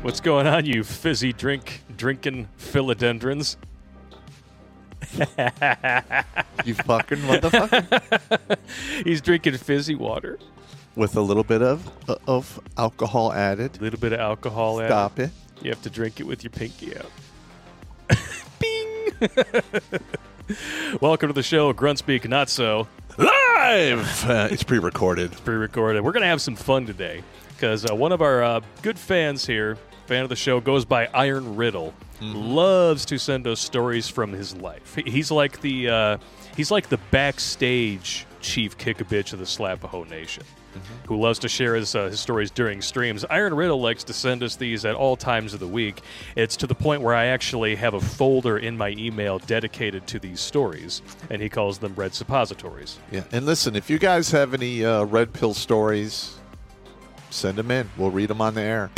What's going on, you fizzy drinking philodendrons? You fucking motherfucker. He's drinking fizzy water. With a little bit of alcohol added. A little bit of alcohol added. Stop it. You have to drink it with your pinky out. Bing! Welcome to the show, Gruntspeak Not So. Live! It's pre-recorded. Pre-recorded. We're going to have some fun today because one of our good fans here, fan of the show, goes by Iron Riddle. Loves to send us stories from his life. He's like the backstage chief kick-a-bitch of the Slapahoe Nation, who loves to share his stories during streams. Iron Riddle likes to send us these at all times of the week. It's to the point where I actually have a folder in my email dedicated to these stories, and he calls them Red Suppositories. Yeah, and listen, if you guys have any red pill stories, send them in. We'll read them on the air.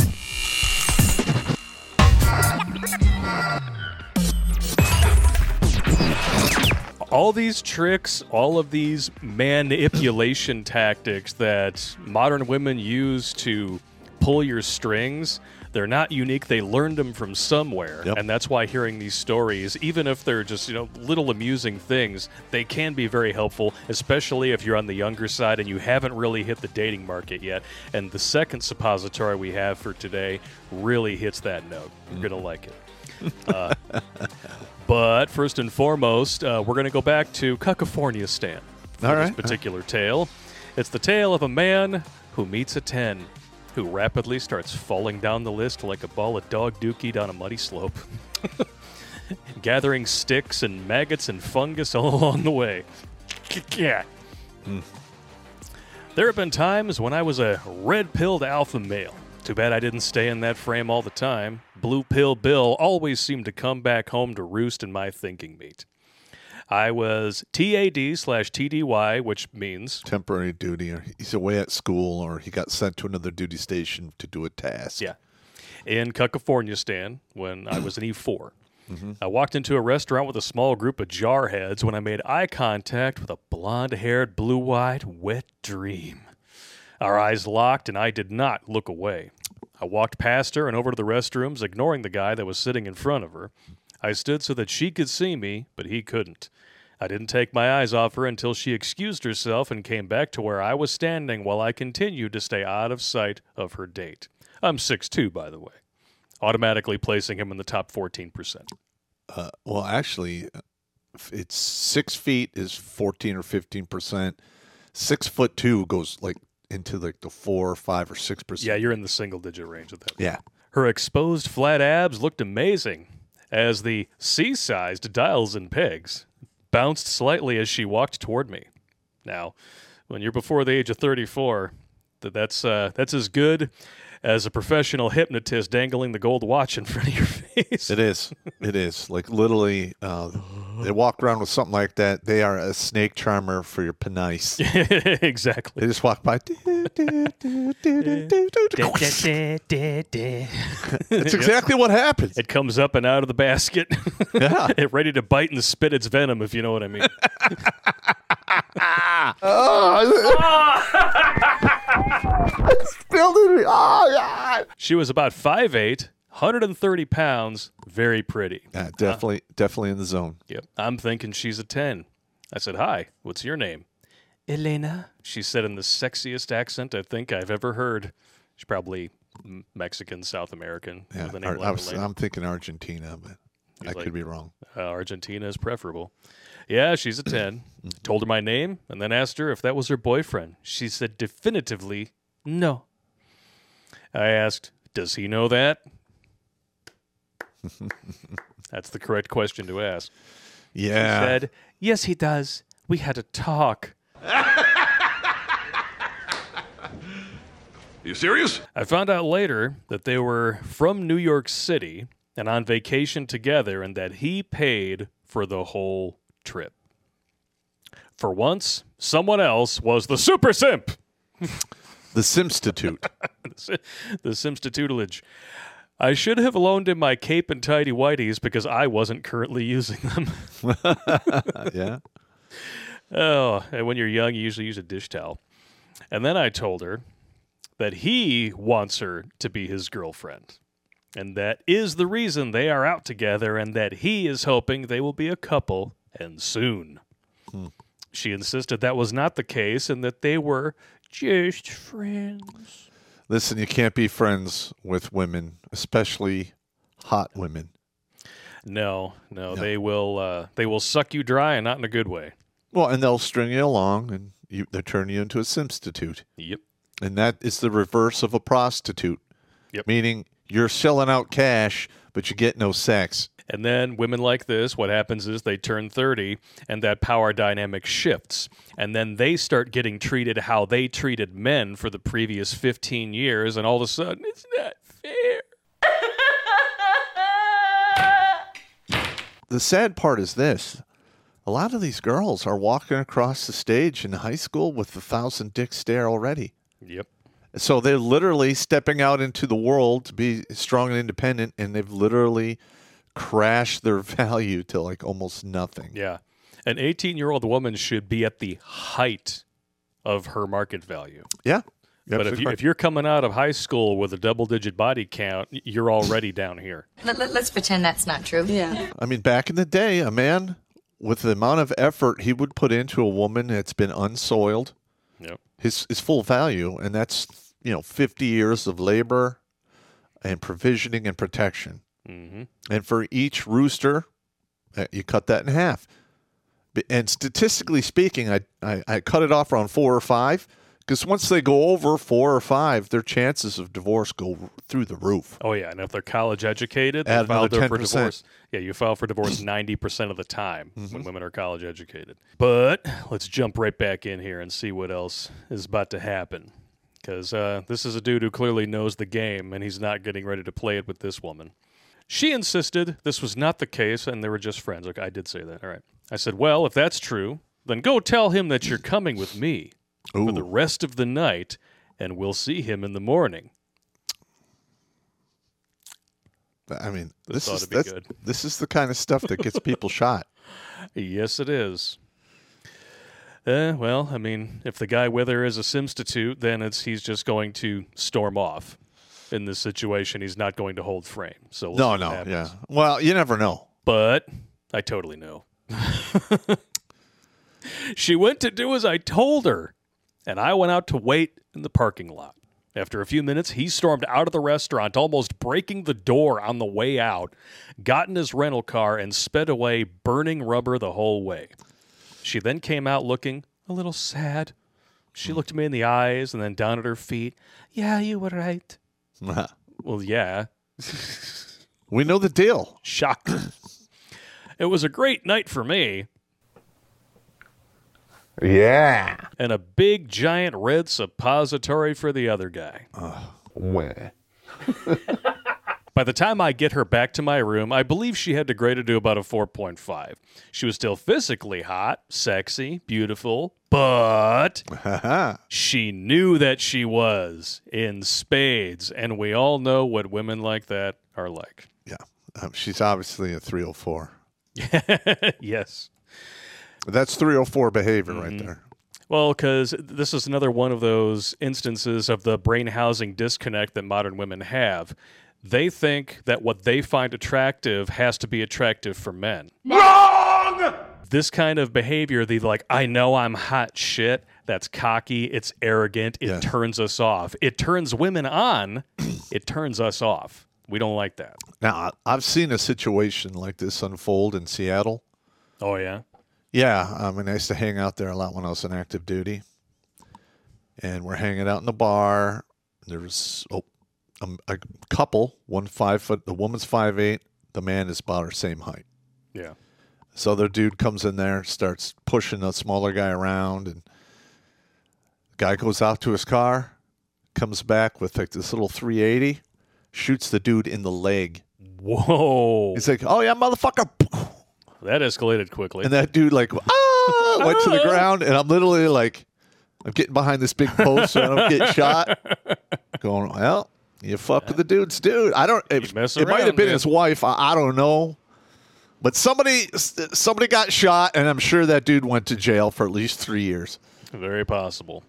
All these tricks, all of these manipulation tactics that modern women use to pull your strings, they're not unique. They learned them from somewhere. Yep. And that's why hearing these stories, even if they're just, little amusing things, they can be very helpful, especially if you're on the younger side and you haven't really hit the dating market yet. And the second suppository we have for today really hits that note. You're going to like it. But first and foremost, we're going to go back to California Stan for this particular tale. It's the tale of a man who meets a 10, who rapidly starts falling down the list like a ball of dog dookie down a muddy slope, gathering sticks and maggots and fungus all along the way. Yeah. There have been times when I was a red-pilled alpha male. Too bad I didn't stay in that frame all the time. Blue Pill Bill always seemed to come back home to roost in my thinking meat. I was TAD/TDY, which means temporary duty, or he's away at school, or he got sent to another duty station to do a task. Yeah. In California Stan, when I was an E4. I walked into a restaurant with a small group of jarheads when I made eye contact with a blonde-haired, blue-eyed, wet dream. Our eyes locked, and I did not look away. I walked past her and over to the restrooms, ignoring the guy that was sitting in front of her. I stood so that she could see me, but he couldn't. I didn't take my eyes off her until she excused herself and came back to where I was standing while I continued to stay out of sight of her date. I'm 6'2", by the way, automatically placing him in the top 14%. Well, actually, it's 6 feet is 14 or 15%. 6'2" goes into the 4 or 5 or 6%. Yeah, you're in the single-digit range with that. Yeah. Her exposed flat abs looked amazing as the C-sized dials and pegs bounced slightly as she walked toward me. Now, when you're before the age of 34, that's as good as a professional hypnotist dangling the gold watch in front of your face. It is. It is. Like, literally, they walk around with something like that. They are a snake charmer for your penis. Exactly. They just walk by. That's exactly what happens. It comes up and out of the basket. Yeah. Ready to bite and spit its venom, if you know what I mean. Spilled it. Oh, God. She was about 5'8", 130 pounds, very pretty. Definitely in the zone. Yep. I'm thinking she's a 10. I said, "Hi, what's your name?" "Elena," she said in the sexiest accent I think I've ever heard. She's probably Mexican, South American. Yeah, with the name like Elena. I'm thinking Argentina, but I could be wrong. Argentina is preferable. Yeah, she's a 10. Told her my name and then asked her if that was her boyfriend. She said definitively no. I asked, "Does he know that?" That's the correct question to ask. Yeah. She said, "Yes, he does. We had a talk." You serious? I found out later that they were from New York City and on vacation together and that he paid for the whole trip. For once, someone else was the super simp. The Simstitute. The Simstitutelage. I should have loaned him my cape and tidy whities because I wasn't currently using them. Yeah. Oh, and when you're young, you usually use a dish towel. And then I told her that he wants her to be his girlfriend. And that is the reason they are out together, and that he is hoping they will be a couple, and soon. She insisted that was not the case, and that they were just friends. Listen, you can't be friends with women, especially hot women. No. They will suck you dry, and not in a good way. Well, and they'll string you along, and they'll turn you into a substitute. Yep. And that is the reverse of a prostitute. Yep. Meaning you're selling out cash, but you get no sex. And then women like this, what happens is they turn 30, and that power dynamic shifts. And then they start getting treated how they treated men for the previous 15 years, and all of a sudden, it's not fair. The sad part is this. A lot of these girls are walking across the stage in high school with 1,000 dicks stare already. Yep. So they're literally stepping out into the world to be strong and independent, and they've literally crashed their value to like almost nothing. Yeah. An 18-year-old woman should be at the height of her market value. Yeah. But if you're coming out of high school with a double-digit body count, you're already down here. Let's pretend that's not true. Yeah. I mean, back in the day, a man with the amount of effort he would put into a woman that's been unsoiled, Yep. his full value, and that's 50 years of labor and provisioning and protection. Mm-hmm. And for each rooster, you cut that in half. And statistically speaking, I cut it off around 4 or 5. Because once they go over 4 or 5, their chances of divorce go through the roof. Oh, yeah. And if they're college educated, they Add file another for 10%. divorce. Yeah, you file for divorce 90% of the time when women are college educated. But let's jump right back in here and see what else is about to happen. Because this is a dude who clearly knows the game, and he's not getting ready to play it with this woman. She insisted this was not the case, and they were just friends. Okay, I did say that. All right. I said, well, if that's true, then go tell him that you're coming with me. Ooh. For the rest of the night, and we'll see him in the morning. I mean, This ought to be good. This is the kind of stuff that gets people shot. Yes, it is. Well, I mean, if the guy with her is a substitute, then he's just going to storm off. In this situation, he's not going to hold frame. So we'll see what happens. Yeah. Well, you never know. But I totally know. She went to do as I told her, and I went out to wait in the parking lot. After a few minutes, he stormed out of the restaurant, almost breaking the door on the way out, got in his rental car, and sped away, burning rubber the whole way. She then came out looking a little sad. She looked me in the eyes and then down at her feet. Yeah, you were right. Well, yeah. We know the deal. Shocker. It was a great night for me. Yeah. And a big, giant red suppository for the other guy. Where? By the time I get her back to my room, I believe she had degraded to about a 4.5. She was still physically hot, sexy, beautiful, but she knew that she was in spades, and we all know what women like that are like. Yeah. She's obviously a 304. Yes. That's 304 behavior right there. Well, because this is another one of those instances of the brain housing disconnect that modern women have. They think that what they find attractive has to be attractive for men. Wrong! This kind of behavior, the like, I know I'm hot shit, that's cocky, it's arrogant, it turns us off. It turns women on, it turns us off. We don't like that. Now, I've seen a situation like this unfold in Seattle. Oh, yeah? Yeah, I mean, I used to hang out there a lot when I was on active duty. And we're hanging out in the bar. There's a couple, one 5 foot, the woman's 5'8", the man is about her same height. Yeah. So their dude comes in there, starts pushing the smaller guy around, and the guy goes out to his car, comes back with like this little 380, shoots the dude in the leg. Whoa. He's like, oh yeah, motherfucker. That escalated quickly. And that dude like, went to the ground, and I'm literally like, I'm getting behind this big post so I don't get shot. Going, well, you fuck with the dude's dude. I don't. It might have been his wife. I don't know. But somebody got shot, and I'm sure that dude went to jail for at least 3 years. Very possible.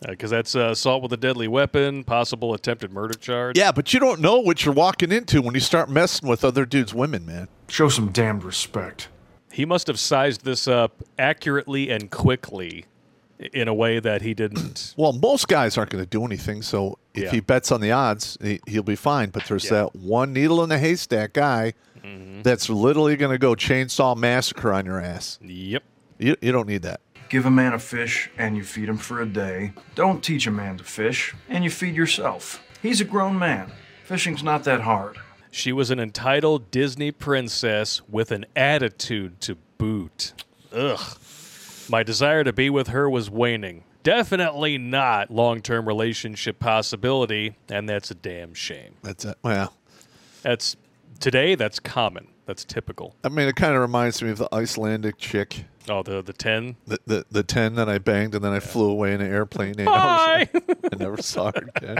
Because that's assault with a deadly weapon, possible attempted murder charge. Yeah, but you don't know what you're walking into when you start messing with other dudes' women, man. Show some damned respect. He must have sized this up accurately and quickly in a way that he didn't. Well, most guys aren't going to do anything, so if he bets on the odds, he'll be fine. But there's that one needle in the haystack guy that's literally going to go chainsaw massacre on your ass. Yep. You don't need that. Give a man a fish and you feed him for a day. Don't teach a man to fish and you feed yourself. He's a grown man. Fishing's not that hard. She was an entitled Disney princess with an attitude to boot. Ugh. My desire to be with her was waning. Definitely not long-term relationship possibility, and that's a damn shame. Well, today that's common. That's typical. I mean, it kind of reminds me of the Icelandic chick. Oh, the 10? The 10 that I banged, and then I flew away in an airplane. Bye! I never saw her again.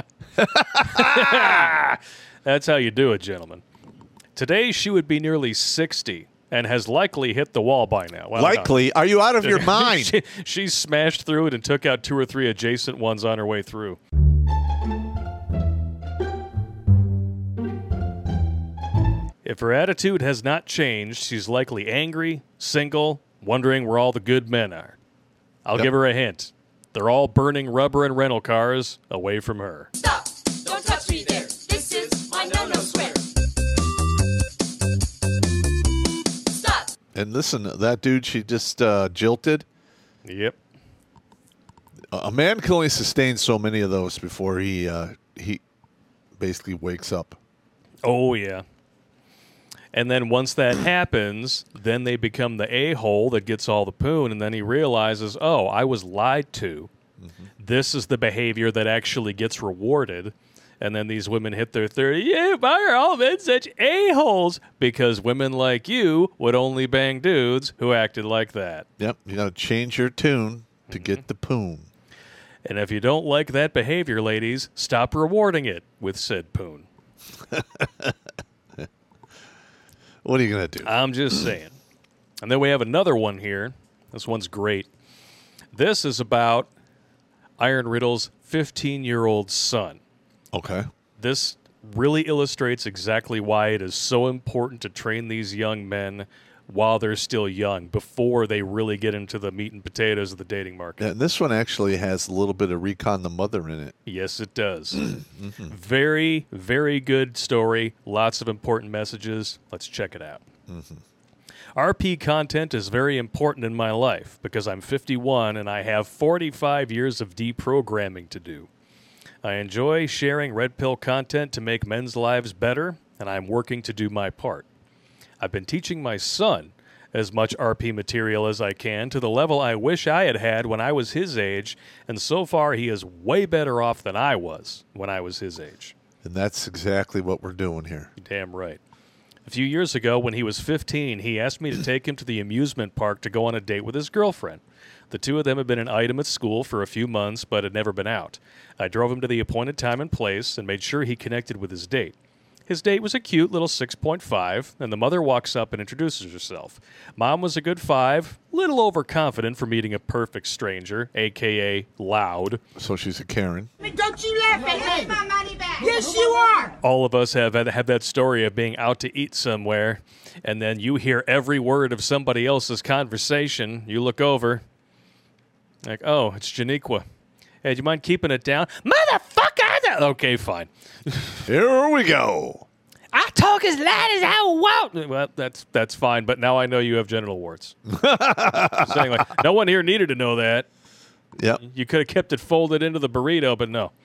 That's how you do it, gentlemen. Today, she would be nearly 60 and has likely hit the wall by now. Well, likely? Are you out of your mind? She smashed through it and took out 2 or 3 adjacent ones on her way through. If her attitude has not changed, she's likely angry, single, wondering where all the good men are. I'll give her a hint. They're all burning rubber and rental cars away from her. Stop! Don't touch me there. This is my no-no square. Stop! And listen, that dude she just jilted. Yep. A man can only sustain so many of those before he basically wakes up. Oh, yeah. And then once that happens, then they become the a-hole that gets all the poon, and then he realizes, oh, I was lied to. Mm-hmm. This is the behavior that actually gets rewarded. And then these women hit their 30. Yeah, why are all men such a-holes? Because women like you would only bang dudes who acted like that. Yep, you got to change your tune to get the poon. And if you don't like that behavior, ladies, stop rewarding it with said poon. What are you going to do? I'm just saying. And then we have another one here. This one's great. This is about Iron Riddle's 15-year-old son. Okay. This really illustrates exactly why it is so important to train these young men while they're still young, before they really get into the meat and potatoes of the dating market. Yeah, and this one actually has a little bit of Recon the Mother in it. Yes, it does. Very, very good story. Lots of important messages. Let's check it out. RP content is very important in my life because I'm 51 and I have 45 years of deprogramming to do. I enjoy sharing Red Pill content to make men's lives better, and I'm working to do my part. I've been teaching my son as much RP material as I can to the level I wish I had had when I was his age, and so far he is way better off than I was when I was his age. And that's exactly what we're doing here. Damn right. A few years ago, when he was 15, he asked me to take him to the amusement park to go on a date with his girlfriend. The two of them had been an item at school for a few months, but had never been out. I drove him to the appointed time and place and made sure he connected with his date. His date was a cute little 6.5, and the mother walks up and introduces herself. Mom was a good 5, little overconfident for meeting a perfect stranger, a.k.a. loud. So she's a Karen. Don't you laugh at me. My money back. Yes, you are. All of us have that story of being out to eat somewhere, and then you hear every word of somebody else's conversation. You look over, like, oh, it's Janiqua. Hey, do you mind keeping it down? Motherfucker! Okay, fine. Here we go. I talk as loud as I want. Well, that's fine, but now I know you have genital warts. Saying like, no one here needed to know that. Yep. You could have kept it folded into the burrito, but no.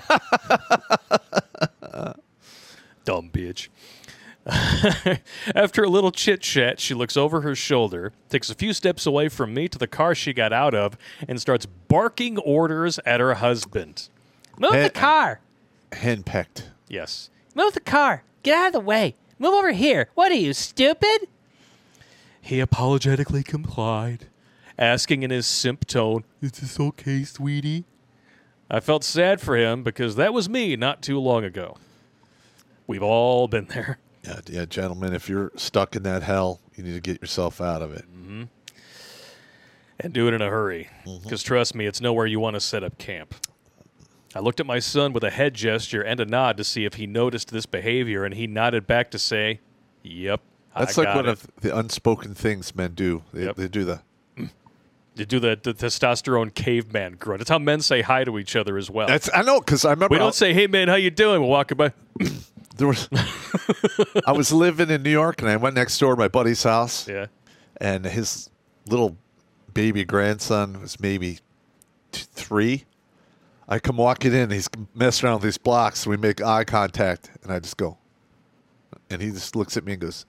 Dumb bitch. After a little chit-chat, she looks over her shoulder, takes a few steps away from me to the car she got out of, and starts barking orders at her husband. Move the car. Henpecked. Yes. Move the car. Get out of the way. Move over here. What are you, stupid? He apologetically complied, asking in his simp tone, "Is this okay, sweetie?" I felt sad for him because that was me not too long ago. We've all been there. Yeah, gentlemen, if you're stuck in that hell, you need to get yourself out of it. Mm-hmm. And do it in a hurry. Because trust me, it's nowhere you want to set up camp. I looked at my son with a head gesture and a nod to see if he noticed this behavior, and he nodded back to say, yep, That's I like got one it. of the unspoken things men do. They do the... You do the testosterone caveman grunt. That's how men say hi to each other as well. I know, because I remember... We don't say, hey, man, how you doing? We're walking by. There was... I was living in New York, and I went next door to my buddy's house. Yeah. And his little baby grandson was maybe 3. I come walking in, he's messing around with these blocks, and we make eye contact, and I just go. And he just looks at me and goes...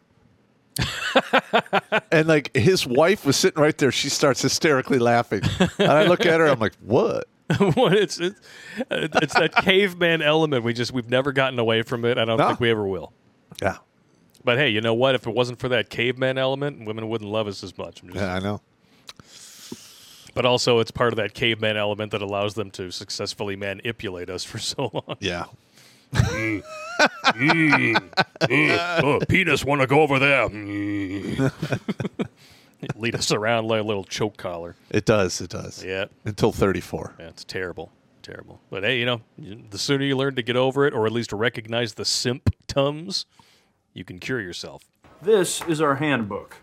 And like his wife was sitting right there. She starts hysterically laughing. And I look at her, I'm like, what? It's that caveman element. We've never gotten away from it. I don't think we ever will. Yeah. But hey, you know what? If it wasn't for that caveman element, women wouldn't love us as much. Yeah, I know. But also, it's part of that caveman element that allows them to successfully manipulate us for so long. Yeah. Oh, penis, want to go over there. Lead us around like a little choke collar. It does. It does. Yeah. Until 34. Yeah, it's terrible. Terrible. But hey, the sooner you learn to get over it, or at least recognize the symptoms, you can cure yourself. This is our handbook.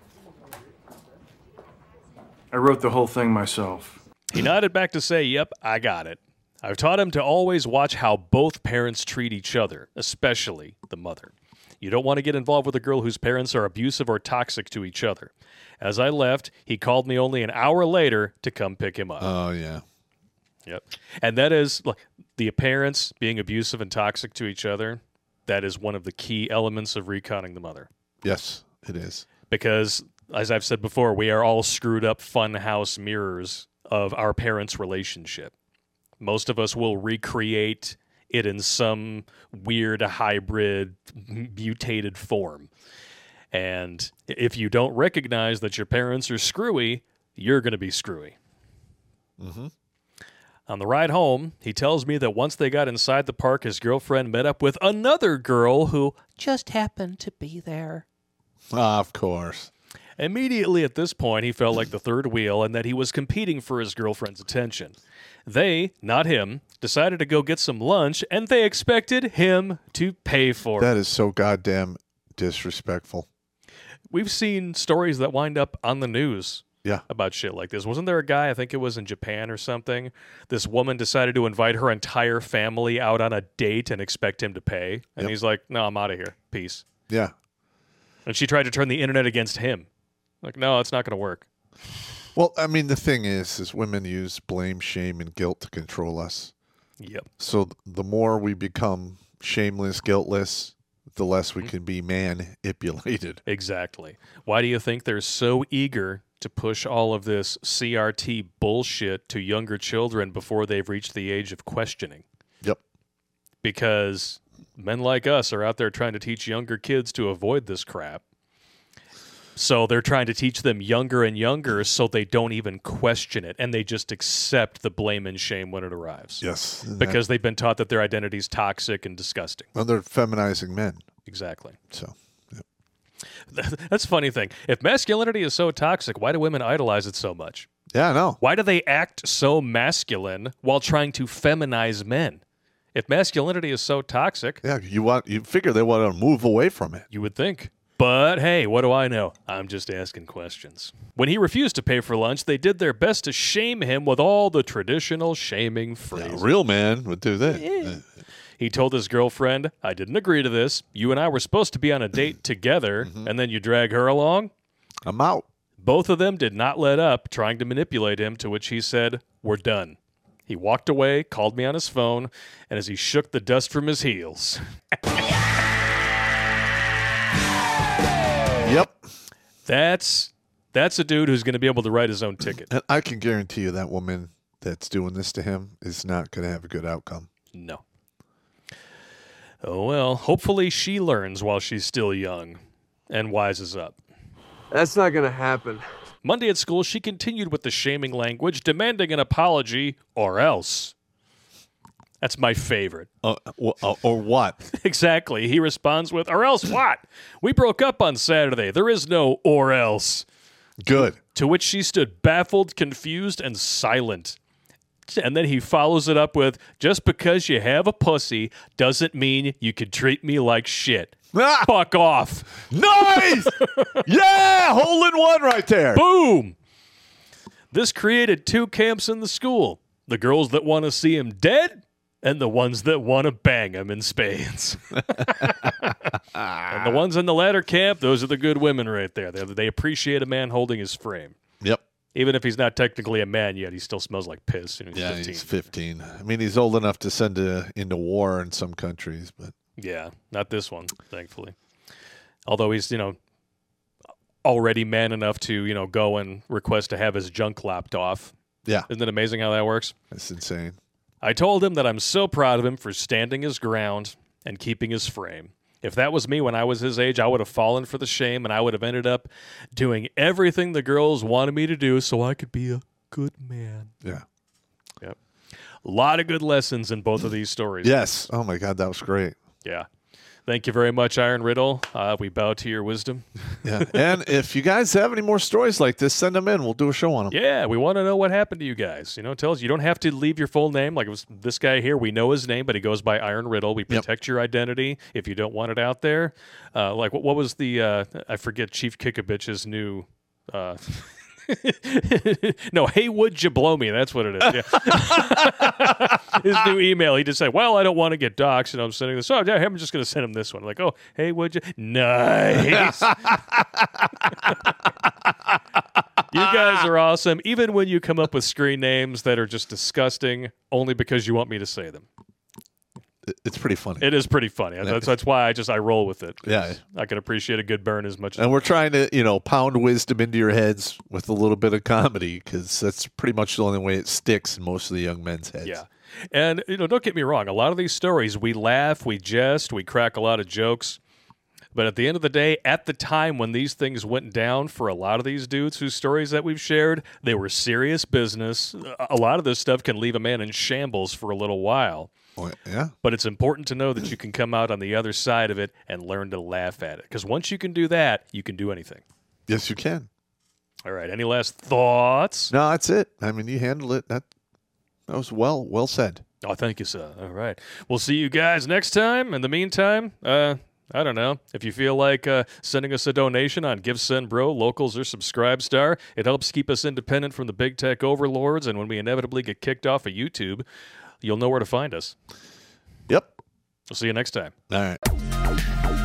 I wrote the whole thing myself. He nodded back to say, yep, I got it. I've taught him to always watch how both parents treat each other, especially the mother. You don't want to get involved with a girl whose parents are abusive or toxic to each other. As I left, he called me only an hour later to come pick him up. Oh, yeah. Yep. And that is, like, the parents being abusive and toxic to each other, that is one of the key elements of reconning the mother. Yes, it is. Because, as I've said before, we are all screwed up funhouse mirrors of our parents' relationship. Most of us will recreate it in some weird hybrid mutated form. And if you don't recognize that your parents are screwy, you're going to be screwy. Mm-hmm. On the ride home, he tells me that once they got inside the park, his girlfriend met up with another girl who just happened to be there. Of course. Immediately at this point, he felt like the third wheel and that he was competing for his girlfriend's attention. They, not him, decided to go get some lunch, and they expected him to pay for it. That is so goddamn disrespectful. We've seen stories that wind up on the news Yeah. about shit like this. Wasn't there a guy, I think it was in Japan or something, this woman decided to invite her entire family out on a date and expect him to pay? And he's like, no, I'm out of here. Peace. Yeah. And she tried to turn the internet against him. Like, no, it's not going to work. Well, I mean, the thing is women use blame, shame, and guilt to control us. Yep. So the more we become shameless, guiltless, the less we can be manipulated. Exactly. Why do you think they're so eager to push all of this CRT bullshit to younger children before they've reached the age of questioning? Yep. Because men like us are out there trying to teach younger kids to avoid this crap. So they're trying to teach them younger and younger so they don't even question it, and they just accept the blame and shame when it arrives. Yes. Because they've been taught that their identity is toxic and disgusting. Well, they're feminizing men. Exactly. So, yep. That's a funny thing. If masculinity is so toxic, why do women idolize it so much? Yeah, I know. Why do they act so masculine while trying to feminize men? If masculinity is so toxic, Yeah, you figure they want to move away from it. you would think. But hey, what do I know? I'm just asking questions. When he refused to pay for lunch, they did their best to shame him with all the traditional shaming phrases. A real man would do that. He told his girlfriend, I didn't agree to this. You and I were supposed to be on a date together, and then you drag her along? I'm out. Both of them did not let up, trying to manipulate him, to which he said, we're done. He walked away, called me on his phone, and as he shook the dust from his heels. Yep. That's a dude who's going to be able to write his own ticket. And I can guarantee you that woman that's doing this to him is not going to have a good outcome. No. Oh, well, hopefully she learns while she's still young and wises up. That's not going to happen. Monday at school, she continued with the shaming language, demanding an apology or else. That's my favorite. Or what? Exactly. He responds with, or else what? We broke up on Saturday. There is no or else. Good. To which she stood baffled, confused, and silent. And then he follows it up with, just because you have a pussy doesn't mean you can treat me like shit. Ah! Fuck off. Nice! Yeah! Hole in one right there. Boom! This created 2 camps in the school. The girls that want to see him dead and the ones that want to bang him in spades. And the ones in the latter camp, those are the good women right there. They appreciate a man holding his frame. Yep. Even if he's not technically a man yet, he still smells like piss. And he's 15. He's 15. I mean, he's old enough to send into war in some countries, but yeah, not this one, thankfully. Although he's, already man enough to, go and request to have his junk lopped off. Yeah. Isn't it amazing how that works? That's insane. I told him that I'm so proud of him for standing his ground and keeping his frame. If that was me when I was his age, I would have fallen for the shame and I would have ended up doing everything the girls wanted me to do so I could be a good man. Yeah. Yep. A lot of good lessons in both of these stories. Yes. Oh, my God, that was great. Yeah. Thank you very much, Iron Riddle. We bow to your wisdom. Yeah. And if you guys have any more stories like this, send them in. We'll do a show on them. Yeah, we want to know what happened to you guys. Tell us. You don't have to leave your full name. Like it was this guy here. We know his name, but he goes by Iron Riddle. We protect your identity if you don't want it out there. Like what was the I forget Chief Kickabich's new no, hey, would you blow me? That's what it is. Yeah. His new email, he just said, well, I don't want to get doxxed, and I'm sending this. Oh, yeah, I'm just going to send him this one. Like, oh, hey, would you? Nice. You guys are awesome, even when you come up with screen names that are just disgusting only because you want me to say them. It's pretty funny. It is pretty funny. That's why I roll with it. Yeah. I can appreciate a good burn as much as. And we're trying to, pound wisdom into your heads with a little bit of comedy because that's pretty much the only way it sticks in most of the young men's heads. Yeah. And, don't get me wrong. A lot of these stories, we laugh, we jest, we crack a lot of jokes. But at the end of the day, at the time when these things went down for a lot of these dudes whose stories that we've shared, they were serious business. A lot of this stuff can leave a man in shambles for a little while. Well, yeah. But it's important to know that you can come out on the other side of it and learn to laugh at it. Because once you can do that, you can do anything. Yes, you can. All right. Any last thoughts? No, that's it. I mean, you handled it. That was well said. Oh, thank you, sir. All right. We'll see you guys next time. In the meantime, I don't know. If you feel like sending us a donation on GiveSendBro, Locals, or Subscribestar, it helps keep us independent from the big tech overlords. And when we inevitably get kicked off of YouTube, you'll know where to find us. Yep. We'll see you next time. All right.